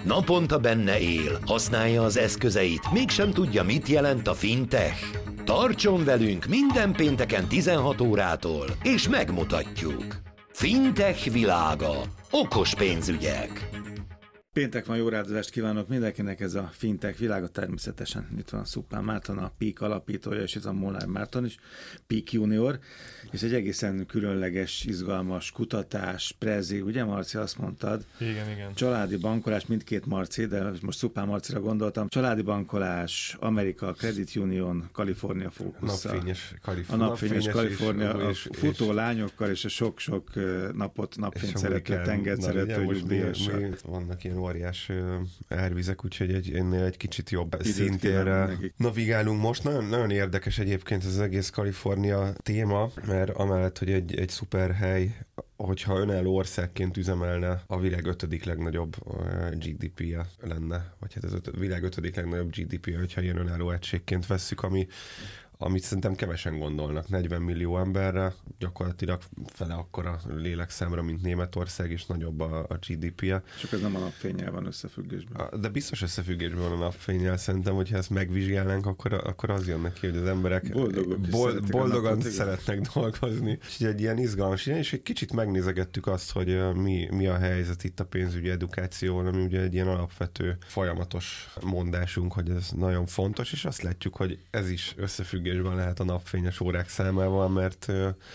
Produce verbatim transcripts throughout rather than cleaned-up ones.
Naponta benne él, használja az eszközeit, mégsem tudja, mit jelent a fintech. Tartson velünk minden pénteken tizenhat órától, és megmutatjuk. Fintech világa. Okos pénzügyek. Péntek van, jó rádozást kívánok mindenkinek, ez a fintech világa, természetesen itt van Szuppán Márton, a Peak alapítója, és itt a Molnár Márton is, Peak Junior, és egy egészen különleges, izgalmas kutatás, prezi, ugye Marci, azt mondtad? Igen, igen. Családi bankolás, mindkét Marci, de most Szuppán Marcira gondoltam. Családi bankolás, Amerika, Credit Union, Kalifornia fókusszal. Napfényes Kalifornia. A napfényes Kalifornia, a és, futó és, lányokkal, és a sok-sok napot, napfényt szerető, tengert szerető nyugdíjassal. Vannak ilyen óriás árvizek, úgyhogy egy, ennél egy kicsit jobb szintérre navigálunk most. Nagyon, nagyon érdekes egyébként ez az egész Kalifornia téma, mert amellett, hogy egy, egy szuper hely, hogyha önálló országként üzemelne, a világ ötödik legnagyobb gé dé pé-je lenne, vagy hát az öt, világ ötödik legnagyobb gé dé pé-je, hogyha ilyen önálló egységként vesszük, ami amit szerintem kevesen gondolnak. negyven millió emberre, gyakorlatilag fele akkora lélekszámra, mint Németország, és nagyobb a, a gé dé pé-je. Csak ez nem a napfénnyel van összefüggésben. De biztos összefüggésben van a napfénnyel. Szerintem, hogyha ezt megvizsgálnánk, akkor, akkor az jön neki, hogy az emberek bold, boldogan szeretnek dolgozni. És egy ilyen izgalmas ilyen, és egy kicsit megnézegettük azt, hogy mi, mi a helyzet itt a pénzügyi edukációval, ami ugye egy ilyen alapvető, folyamatos mondásunk, hogy ez nagyon fontos, és azt látjuk, hogy ez is összefügg lehet a napfényes órák számával, mert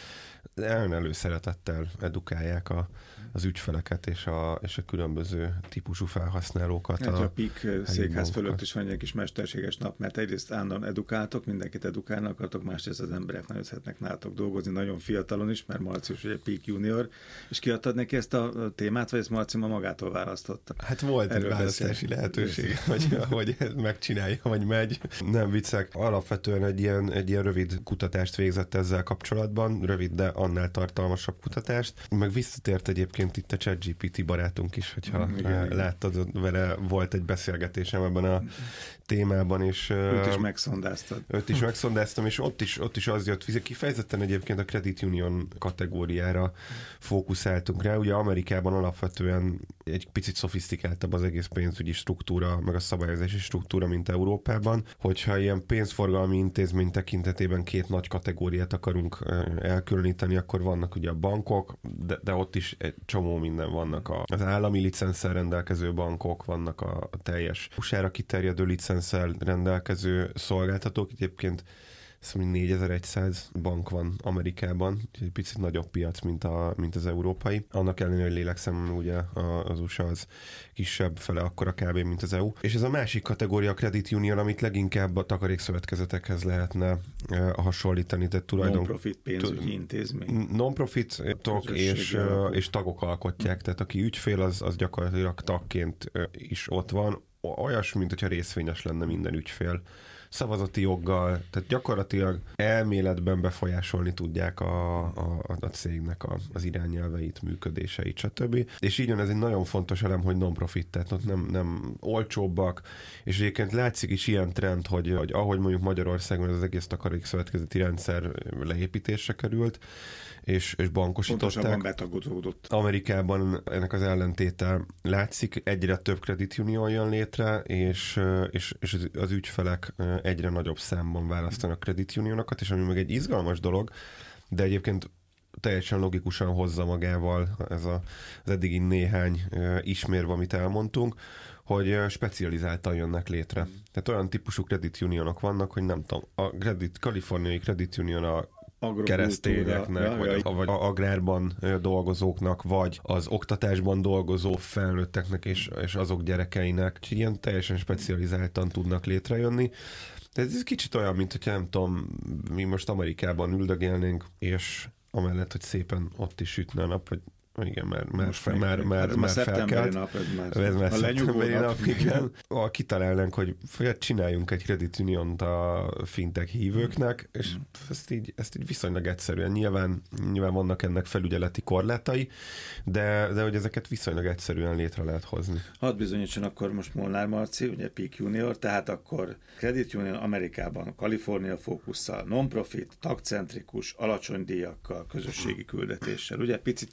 nagyon előszeretettel edukálják a, az ügyfeleket és a, és a különböző típusú felhasználókat. Hát a, a Peak székház fölött is van egy kis mesterséges nap, mert egyrészt állandóan edukáltok, mindenkit edukálni akartok, másrészt az emberek nagyon szeretnek nálatok dolgozni, nagyon fiatalon is, mert Marci is ugye Peak Junior, és kiadtad neki ezt a témát, vagy ezt Marci ma magától választotta? Hát volt egy választási lehetőség, hogy, hogy megcsinálja, vagy megy. Nem viccek, alapvetően egy ilyen, egy ilyen rövid kutatást végzett ezzel kapcsolatban, rövid, de annál tartalmasabb kutatást. Meg visszatért egyébként itt a ChatGPT barátunk is, hogyha igen, láttad, vele volt egy beszélgetésem ebben a témában, és őt is megszondáztad. Őt is megszondáztam, és ott is, ott is az jött, kifejezetten egyébként a Credit Union kategóriára fókuszáltunk rá. Ugye Amerikában alapvetően egy picit szofisztikáltabb az egész pénzügyi struktúra, meg a szabályozási struktúra, mint Európában. Hogyha ilyen pénzforgalmi intézmény tekintetében két nagy kategóriát akarunk elkülöníteni, akkor vannak ugye a bankok, de, de ott is egy csomó minden vannak. A, az állami licenszel rendelkező bankok, vannak a, a teljes u es á-ra kiterjedő licenszel rendelkező szolgáltatók. Egyébként szóval négyezer-száz bank van Amerikában, egy picit nagyobb piac, mint, a, mint az európai. Annak ellenére, hogy lélekszemben ugye az u es á az kisebb, fele akkora kb. Mint az é u. És ez a másik kategória, a Credit Union, amit leginkább a takarékszövetkezetekhez lehetne hasonlítani. Non-profit pénzügyi intézmény. Non-profitok és, és tagok alkotják, tehát aki ügyfél, az, az gyakorlatilag tagként is ott van. Olyas, mint hogyha részvényes lenne minden ügyfél. Szavazati joggal, tehát gyakorlatilag elméletben befolyásolni tudják a, a, a cégnek a, az irányelveit, működéseit, stb. És így jön ez egy nagyon fontos elem, hogy non-profit, tehát nem, nem olcsóbbak, és egyébként látszik is ilyen trend, hogy, hogy ahogy mondjuk Magyarországon az egész takarékszövetkezeti rendszer leépítésre került, és, és bankosították. Pontosabban betagozódott. Amerikában ennek az ellentéte látszik, egyre több Credit Union jön létre, és, és, és az ügyfelek egyre nagyobb számban választanak Credit Unionokat, és ami meg egy izgalmas dolog, de egyébként teljesen logikusan hozza magával ez a, az eddigi néhány ismérve, amit elmondtunk, hogy specializáltan jönnek létre. Tehát olyan típusú Credit Unionok vannak, hogy nem tudom, a credit, kaliforniai Credit Union a keresztényeknek, ja, vagy, ja. vagy a agrárban dolgozóknak, vagy az oktatásban dolgozó felnőtteknek és, és azok gyerekeinek. Úgyhogy ilyen teljesen specializáltan tudnak létrejönni. De ez kicsit olyan, mint hogy nem tudom, mi most Amerikában üldögélnénk, és amellett, hogy szépen ott is sütne a nap, vagy igen, mert már, fel, már, már, már, már felkelt. Nap, ez már, ez már a szeptemberi nap, nap, igen. Ha kitalálnánk, hogy csináljunk egy Credit Uniont a fintech hívőknek, és mm. ezt, így, ezt így viszonylag egyszerűen. Nyilván, nyilván vannak ennek felügyeleti korlátai, de, de hogy ezeket viszonylag egyszerűen létre lehet hozni. Hadd bizonyítson akkor most Molnár Marci, ugye Peak Junior, tehát akkor Credit Union Amerikában, Kalifornia fókusszal, non-profit, tagcentrikus, alacsony díjakkal, közösségi küldetéssel. Ugye pici történet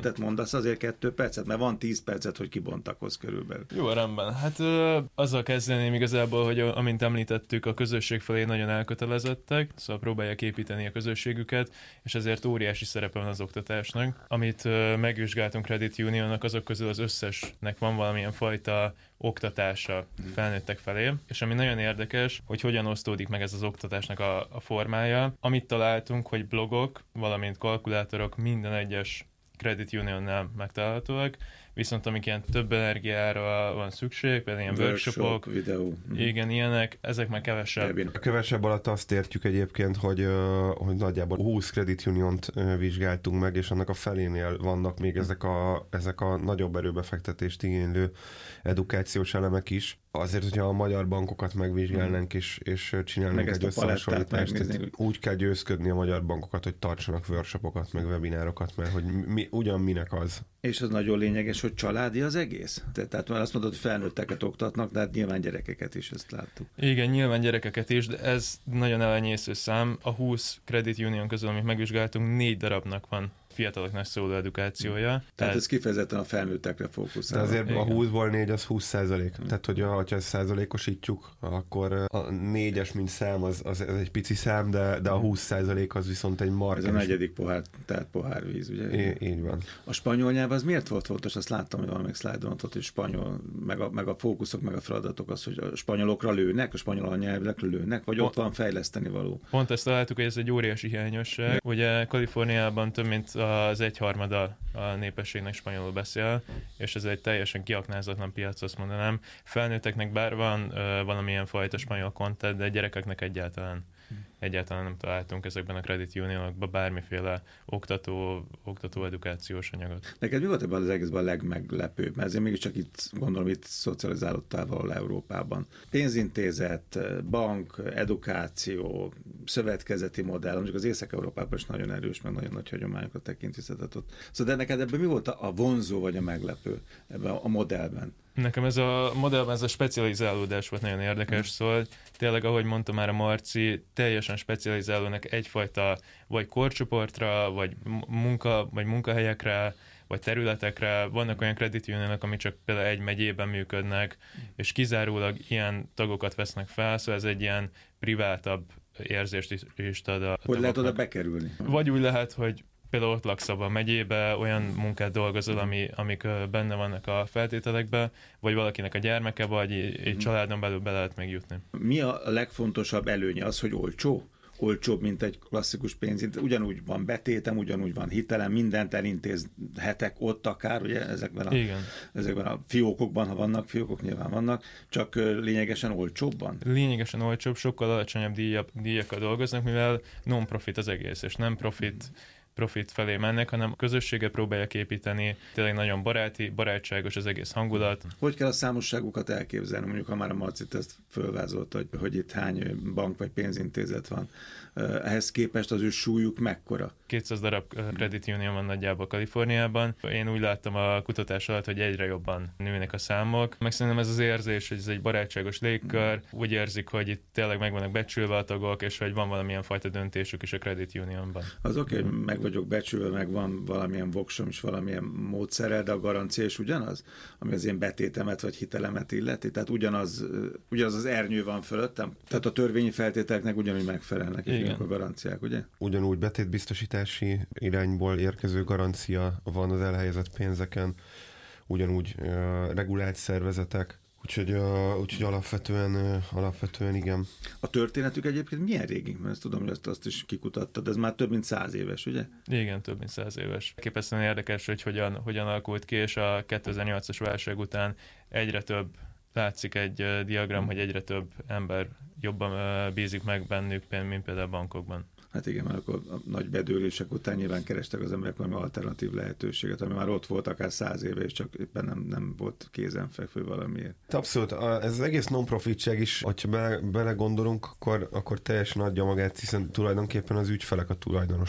történetet mondasz, azért kettő percet, mert van tíz percet, hogy kibontakoz körülbelül. Jó, rendben. Hát ö, azzal kezdeném igazából, hogy amint említettük, a közösség felé nagyon elkötelezettek, szóval próbálják építeni a közösségüket, és ezért óriási szerepe van az oktatásnak. Amit ö, megvizsgáltunk Credit Unionnak, azok közül az összesnek van valamilyen fajta oktatása felnőttek felé, és ami nagyon érdekes, hogy hogyan osztódik meg ez az oktatásnak a, a formája. Amit találtunk, hogy blogok, valamint kalkulátorok minden egyes Credit Unionnál megtalálhatóak, viszont amik ilyen több energiára van szükség, például ilyen Workshop, workshopok, videó. igen, ilyenek, ezek már kevesebb. A kevesebb alatt azt értjük egyébként, hogy, hogy nagyjából húsz Credit Uniont vizsgáltunk meg, és annak a felénél vannak még ezek a, ezek a nagyobb erőbefektetést igénylő edukációs elemek is. Azért, hogyha a magyar bankokat megvizsgálnánk és, és csinálnánk egy összehasonlítást, úgy kell győzködni a magyar bankokat, hogy tartsanak workshopokat, meg webinárokat, mert hogy mi, ugyan minek az. És az nagyon lényeges, hogy családi az egész? Te, tehát már azt mondod, hogy felnőtteket oktatnak, de hát nyilván gyerekeket is, ezt láttuk. Igen, nyilván gyerekeket is, de ez nagyon elenyésző szám. A húsz Credit Union közül, amit megvizsgáltunk, négy darabnak van fiataloknak szóló edukációja. Tehát, tehát ez kifejezetten a felnőttekre fókuszál. De azért igen. A húszból négy az húsz százalék. Hmm. Tehát, hogy ha ezt százalékosítjuk, akkor a négyes, mint szám, az, az, az egy pici szám, de, de a húsz százalék az viszont egy markás. Ez a negyedik pohár, tehát pohárvíz, ugye? É, így van. A spanyol nyelv az miért volt fontos? Azt láttam, hogy valamelyik szlájdon ott, hogy spanyol, meg a, meg a fókuszok, meg a feladatok az, hogy a spanyolokra lőnek, a spanyol nyelvekre lőnek, vagy ott van fejleszteni való. Pont ezt találtuk, hogy ez egy óriási hiányosság. Ugye Kaliforniában több mint az egyharmada a népességnek spanyolul beszél, és ez egy teljesen kiaknázatlan piac, azt mondanám. Felnőtteknek bár van ö, valamilyen fajta spanyol content, de gyerekeknek egyáltalán, egyáltalán nem találtunk ezekben a Credit Unionokban bármiféle oktató, oktató edukációs anyagot. Neked mi volt ebben az egészben a legmeglepőbb? Mert azért mégiscsak itt, gondolom, itt szocializálódtál valahol Európában. Pénzintézet, bank, edukáció, szövetkezeti modell, mondjuk az Észak-Európában is nagyon erős, meg nagyon nagy hagyományokat tekintisztetett ott. Szóval de neked ebben mi volt a vonzó vagy a meglepő ebben a modellben? Nekem ez a modellben ez a specializálódás volt nagyon érdekes, szóval tényleg, ahogy mondta már a Marci, teljesen specializálódnak egyfajta vagy korcsoportra, vagy munka, vagy munkahelyekre, vagy területekre. Vannak olyan Credit Unionok, amik csak például egy megyében működnek, és kizárólag ilyen tagokat vesznek fel, szóval ez egy ilyen privátabb érzést is, is ad a Hogy lehet oda bekerülni? Vagy úgy lehet, hogy például ott laksz abban a megyébe, olyan munkát dolgozol, ami, amik benne vannak a feltételekben, vagy valakinek a gyermeke, vagy egy családon belül be lehet még jutni. Mi a legfontosabb előnye? Az, hogy olcsó? Olcsóbb, mint egy klasszikus pénzintézet. Ugyanúgy van betétem, ugyanúgy van hitelem, mindent elintézhetek ott akár, ugye ezekben a, Igen. ezekben a fiókokban, ha vannak fiókok, nyilván vannak, csak lényegesen olcsóbban? Lényegesen olcsóbb, sokkal alacsonyabb díjak, díjakkal dolgoznak, mivel non-profit az egész, és nem profit profit felé mennek, hanem a közösséget próbálják építeni, tényleg nagyon baráti, barátságos az egész hangulat. Hogy kell a számosságukat elképzelni? Mondjuk, ha már a Marcit ezt fölvázolt, hogy, hogy itt hány bank vagy pénzintézet van. Ehhez képest az ő súlyuk mekkora? kétszáz darab Credit Union van nagyjából Kaliforniában. Én úgy láttam a kutatás alatt, hogy egyre jobban nőnek a számok. Meg szerintem ez az érzés, hogy ez egy barátságos légkör, úgy érzik, hogy itt tényleg meg vannak becsülve a tagok, és hogy van valamilyen fajta döntésük is a Credit Unionban. Az oké, okay, meg vagyok becsülve, meg van valamilyen voksom is, valamilyen módszerrel, de a garancia is ugyanaz, ami az én betétemet vagy hitelemet illeti. Tehát ugyanaz, ugyanaz az ernyő van fölöttem. Tehát a törvényi feltételeknek ugyanúgy megfelelnek is a garanciák, ugye? Ugyanúgy betétbiztosítási irányból érkező garancia van az elhelyezett pénzeken, ugyanúgy uh, regulált szervezetek, úgyhogy, uh, úgyhogy alapvetően, uh, alapvetően igen. A történetük egyébként milyen régi? Mert ezt tudom, hogy azt, azt is kikutattad, ez már több mint száz éves, ugye? Igen, több mint száz éves. Képesztően érdekes, hogy hogyan, hogyan alakult ki, és a kétezer-nyolcas válság után egyre több látszik egy uh, diagram, hogy egyre több ember jobban uh, bízik meg bennük, mint például a bankokban. Hát igen, mert akkor a nagy bedőlések után nyilván kerestek az emberek valami alternatív lehetőséget, ami már ott volt akár száz éve, és csak éppen nem, nem volt kézenfekvő valamiért. Abszolút, ez az egész non-profitság is, hogyha be, belegondolunk, akkor, akkor teljesen adja magát, hiszen tulajdonképpen az ügyfelek a tulajdonosok.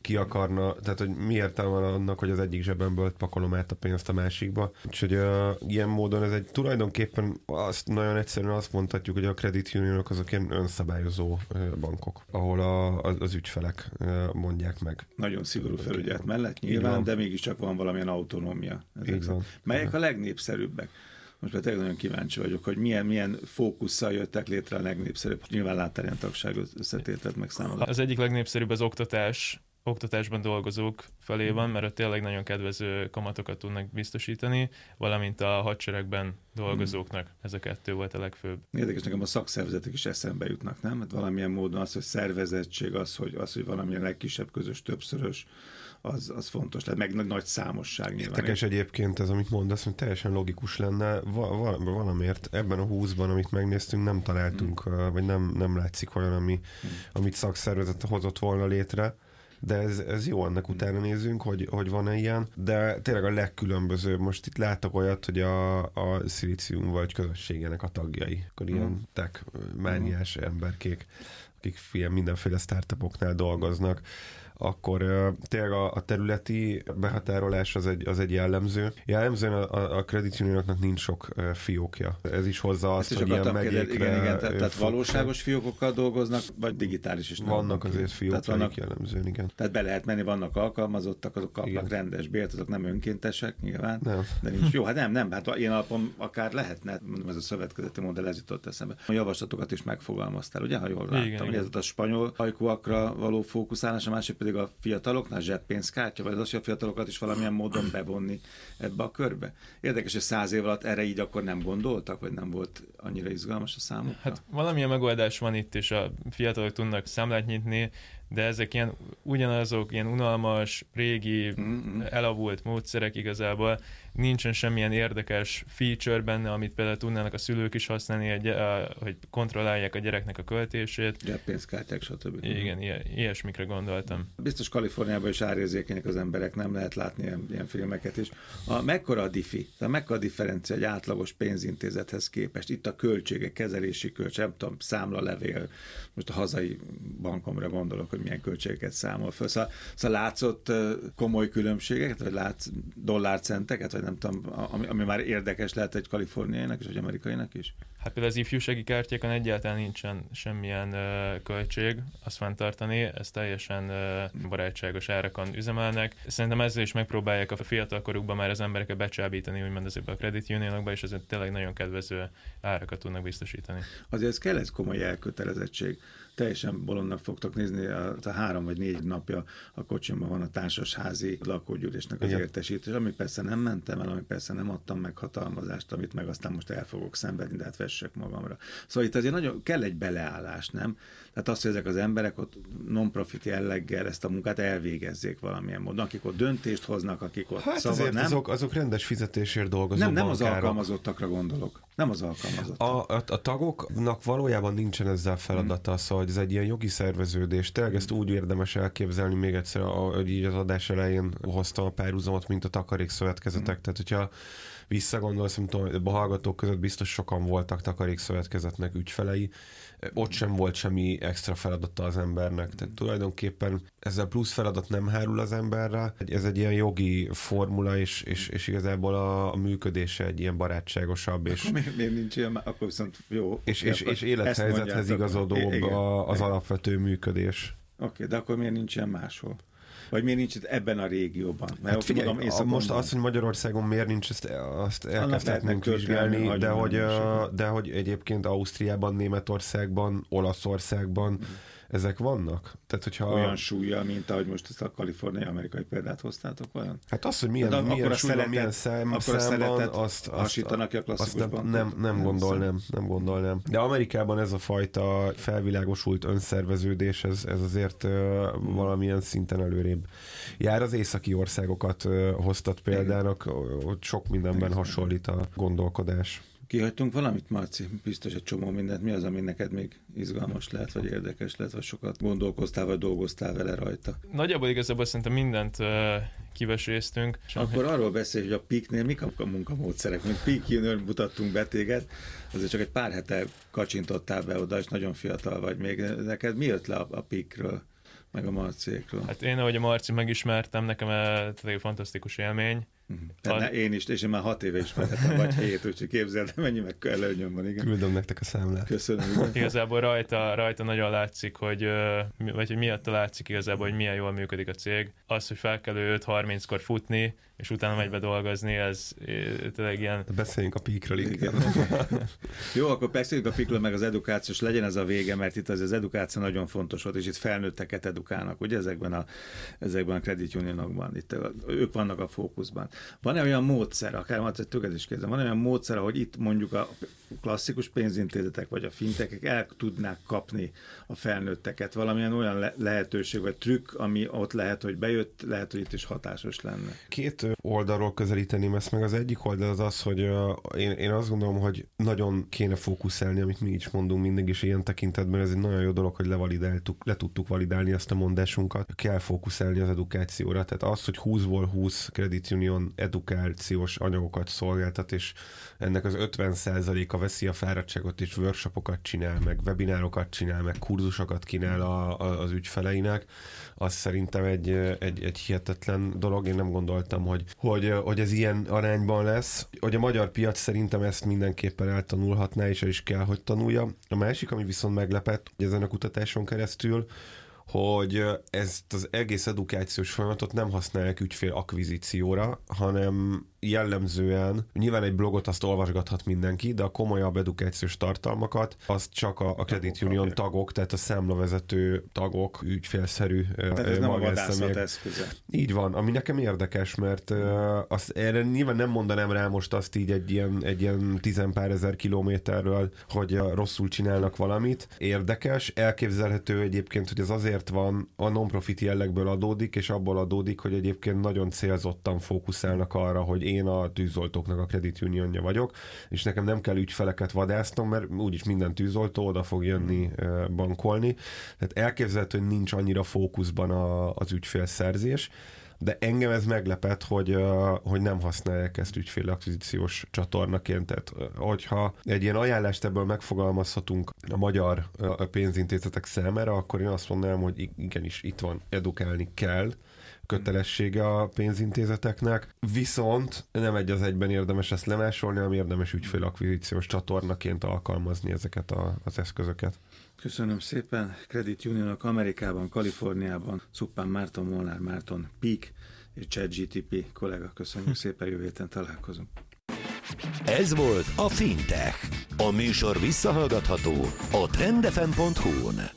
ki akarna, tehát hogy mi értelme van annak, hogy az egyik zsebemből pakolom át a pénzt a másikba. Úgyhogy uh, ilyen módon ez egy tulajdonképpen azt nagyon egyszerűen azt mondhatjuk, hogy a credit unionok azok ilyen önszabályozó uh, bankok, ahol a, az, az ügyfelek uh, mondják meg. Nagyon szigorú felügyelet mellett nyilván, de mégiscsak van valamilyen autonómia. Melyek a legnépszerűbbek? Most már tényleg nagyon kíváncsi vagyok, hogy milyen, milyen fókusszal jöttek létre a legnépszerűbb. Nyilván láttál ilyen tagság összetételt meg számolni. Az egyik legnépszerűbb az oktatás, oktatásban dolgozók felé van, mert ott tényleg nagyon kedvező kamatokat tudnak biztosítani, valamint a hadseregben dolgozóknak ez a kettő volt a legfőbb. Érdekes, nekem a szakszervezetek is eszembe jutnak, nem? Hát valamilyen módon az, hogy szervezettség, az, hogy, az, hogy valamilyen legkisebb közös többszörös, az, az fontos lehet, meg nagy számosság nyilván. Érdekes egyébként ez, amit mondasz, hogy teljesen logikus lenne. Va- va- valamiért ebben a húszban, amit megnéztünk, nem találtunk, hmm. vagy nem, nem látszik olyan, ami, hmm. amit szakszervezet hozott volna létre. De ez, ez jó, annak utána nézzünk, hogy, hogy van-e ilyen. De tényleg a legkülönbözőbb. Most itt látok olyat, hogy a, a szilícium vagy közösségének a tagjai. Akkor hmm. ilyen tech mániás hmm. emberkék, akik ilyen mindenféle startupoknál dolgoznak, akkor uh, tényleg a, a területi behatárolás az egy, az egy jellemző. Jellemzően a, a, a credit unionoknak nincs sok uh, fiókja. Ez is hozza azt, hogy ilyen megyékre... Igen, igen, tehát, tehát valóságos fiókokkal dolgoznak, vagy digitális is? Vannak azért fiókjaik jellemzően, igen. Tehát be lehet menni, vannak alkalmazottak, azok kapnak igen. rendes bért, azok nem önkéntesek nyilván. Nem. De nincs. Jó, hát nem, nem, hát ilyen alapon akár lehetne, mondom, ez a szövetkezeti modell, ez jutott eszembe. A javaslatokat is megfogalmaztál, ugye, ha jól láttam. Igen, igen. Ez a spanyol hajkúakra való fókuszálás, a másik pedig a fiataloknál zseppénzkártya, vagy az, hogy a fiatalokat is valamilyen módon bevonni ebbe a körbe. Érdekes, hogy száz év alatt erre így akkor nem gondoltak, vagy nem volt annyira izgalmas a számukra? Hát valamilyen megoldás van itt, és a fiatalok tudnak számlát nyitni, de ezek ilyen ugyanazok, ilyen unalmas, régi, mm-hmm. elavult módszerek igazából. Nincsen semmilyen érdekes feature benne, amit például tudnának a szülők is használni, hogy kontrollálják a gyereknek a költését. Zseppénzkártyák, stb. Igen, ilyen, ilyesmikre gondoltam. Biztos Kaliforniában is árérzékenyek az emberek, nem lehet látni ilyen, ilyen filmeket is. A, mekkora a diffi, a mekkora a differencia egy átlagos pénzintézethez képest? Itt a költségek, kezelési költség, nem tudom, számlalevél, most a hazai bankomra gondolok, hogy milyen költségeket számol föl. Szóval, szóval látszott komoly különbségeket, vagy látsz dollárcenteket, vagy nem tudom, ami, ami már érdekes lehet egy kaliforniainak és egy amerikainak is? Hát például az ifjúsági kártyákon egyáltalán nincsen semmilyen uh, költség azt fenntartani, ez teljesen uh, barátságos árakon üzemelnek. Szerintem ezzel is megpróbálják a fiatalkorukban már az embereket becsábítani, úgymond ezekbe a credit unionokba, és ezért tényleg nagyon kedvező árakat tudnak biztosítani. Azért ez kell egy komoly elkötelezettség. Teljesen bolondnak fogtok nézni, a, a három vagy négy napja a kocsimban van a társasházi lakógyűlésnek az igen. értesítés, ami persze nem mentem el, ami persze nem adtam meg hatalmazást, amit meg aztán most el fogok szenvedni, de hát vessek magamra. Szóval itt azért nagyon kell egy beleállás, nem? Tehát azt, hogy ezek az emberek ott non-profit jelleggel ezt a munkát elvégezzék valamilyen módon, akik ott döntést hoznak, akik ott hát szabad, nem? Azok, azok rendes fizetésért dolgozó Nem, nem bankárok. az alkalmazottakra gondolok. Nem az alkalmazottak. A, a, a tagoknak valójában nincsen ezzel feladata, hmm. szóval ez egy ilyen jogi szerveződés. Tényleg ezt úgy érdemes elképzelni még egyszer, ahogy így az adás elején hoztam a párhuzamot, mint a takarékszövetkezetek. Hmm. Tehát, hogyha visszagondolsz, mint a hallgatók között biztos sokan voltak takarékszövetkezetnek ügyfelei, ott sem volt semmi extra feladata az embernek. Tehát tulajdonképpen ezzel plusz feladat nem hárul az emberre. Ez egy ilyen jogi formula, és, és, és igazából a, a működése egy ilyen barátságosabb. És, miért, miért nincs ilyen? Akkor viszont jó. És, és, és élethelyzethez igazodóbb igen, a, az igen. alapvető működés. Oké, okay, de akkor miért nincs ilyen máshol? Vagy miért nincs itt ebben a régióban? Mert hát figyelj, mondom, most az, hogy Magyarországon miért nincs, ezt, azt elkezdhetnénk vizsgálni, de hogy, de hogy egyébként Ausztriában, Németországban, Olaszországban mm. ezek vannak? Tehát, hogyha olyan súlya, mint ahogy most ezt a kaliforniai amerikai példát hoztátok, olyan? Hát az, hogy milyen, milyen súlya, milyen szám, számban, azt, hasítanak a klasszikus azt nem, nem, nem gondolnám, nem gondolnám. De Amerikában ez a fajta felvilágosult önszerveződés, ez, ez azért uh, hmm. valamilyen szinten előrébb jár. Az északi országokat uh, hoztat példának, ott sok mindenben igen. hasonlít a gondolkodás. Kihagytunk valamit, Marci? Biztos egy csomó mindent. Mi az, ami neked még izgalmas lehet, vagy érdekes lehet, vagy sokat gondolkoztál, vagy dolgoztál vele rajta? Nagyjából igazából szerintem mindent uh, kiveséztünk. Akkor arról beszélj, hogy a píknél mik a munkamódszerek? Mint Peak Junior mutattunk be téged, azért csak egy pár hete kacsintottál be oda, és nagyon fiatal vagy még. Neked mi jött le a, a Peakről? meg a Marciékról. Hát én, ahogy a Marci megismertem, nekem egy fantasztikus élmény. Uh-huh. Ne, én is, és én már hat éve ismerhetem, vagy hét, úgyhogy képzeld, mennyi meg előnyöm van, igen. Küldöm nektek a számlát. Köszönöm. Igen. Igazából rajta, rajta nagyon látszik, hogy, vagy hogy miatta látszik igazából, hogy milyen jól működik a cég. Az, hogy fel kell ő öt harminckor futni, és utána megy be dolgozni, ez tényleg ilyen... Beszéljünk a Peakről, igen. Jó, akkor beszéljünk a Peakről, meg az edukációs, legyen ez a vége, mert itt az, az edukáció nagyon fontos volt, és itt felnőtteket edukálnak, ugye ezekben a, ezekben a credit unionokban, itt ők vannak a fókuszban. Van-e olyan módszer, akár már tőled is kérdezem, van-e olyan módszer, hogy itt mondjuk a klasszikus pénzintézetek vagy a fintekek el tudnák kapni a felnőtteket, valamilyen olyan le- lehetőség vagy trükk, ami ott lehet, hogy bejött, lehet, hogy itt is hatásos lenne? Két oldalról közelíteném ezt meg. Az egyik oldal az az, hogy uh, én, én azt gondolom, hogy nagyon kéne fókuszálni, amit mi is mondunk mindig, és ilyen tekintetben ez egy nagyon jó dolog, hogy levalidáltuk, le tudtuk validálni ezt a mondásunkat. Kell fókuszálni az edukációra. Tehát az, hogy húszból húsz Credit Union edukációs anyagokat szolgáltat, és ennek az ötven százaléka veszi a fáradtságot, és workshopokat csinál, meg webinárokat csinál, meg kurzusokat kínál a, a, az ügyfeleinek, az szerintem egy, egy, egy hihetetlen dolog. Én nem gondoltam, hogy, hogy, hogy ez ilyen arányban lesz. Hogy a magyar piac szerintem ezt mindenképpen eltanulhatná, és el is kell, hogy tanulja. A másik, ami viszont meglepett, hogy ezen a kutatáson keresztül, hogy ezt az egész edukációs folyamatot nem használják ügyfél akvizícióra, hanem jellemzően, nyilván egy blogot azt olvasgathat mindenki, de a komolyabb edukációs tartalmakat azt csak a, a Credit Union tagok, tagok, tehát a számlavezető tagok, ügyfélszerű tehát ez nem a vadászat eszköze. Így van, ami nekem érdekes, mert uh, azt, erre nyilván nem mondanám rá most azt így egy ilyen, egy ilyen tizenpár ezer kilométerről, hogy uh, rosszul csinálnak valamit. Érdekes, elképzelhető egyébként, hogy ez azért van, a non-profit jellegből adódik, és abból adódik, hogy egyébként nagyon célzottan fókuszálnak arra, hogy én a tűzoltóknak a Credit Unionja vagyok, és nekem nem kell ügyfeleket vadásznom, mert úgyis minden tűzoltó oda fog jönni uh, bankolni. Tehát elképzelhető, hogy nincs annyira fókuszban a, az ügyfélszerzés, de engem ez meglepett, hogy, uh, hogy nem használják ezt ügyfélakvizíciós csatornaként. Tehát, uh, hogyha egy ilyen ajánlást ebből megfogalmazhatunk a magyar uh, pénzintézetek számára, akkor én azt mondanám, hogy igenis itt van, edukálni kell, kötelessége a pénzintézeteknek, viszont nem egy az egyben érdemes ezt lemásolni, hanem érdemes ügyfélakvizíciós csatornaként alkalmazni ezeket a, az eszközöket. Köszönöm szépen. Credit Unionok Amerikában, Kaliforniában, Szuppán Márton, Molnár Márton, Peak és ChatGTP kollega. Köszönjük szépen, jövő héten találkozunk. Ez volt a Fintech. A műsor visszahallgatható a trend f m pont hu-n.